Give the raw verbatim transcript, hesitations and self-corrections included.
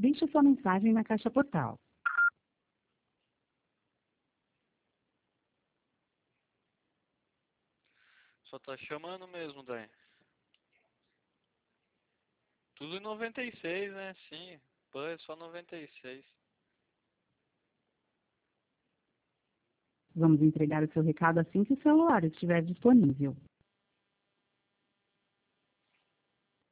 Deixe sua mensagem na caixa postal. Só tá chamando mesmo, daí. Tudo em noventa e seis, né? Sim. Pô, é só noventa e seis. Vamos entregar o seu recado assim que o celular estiver disponível.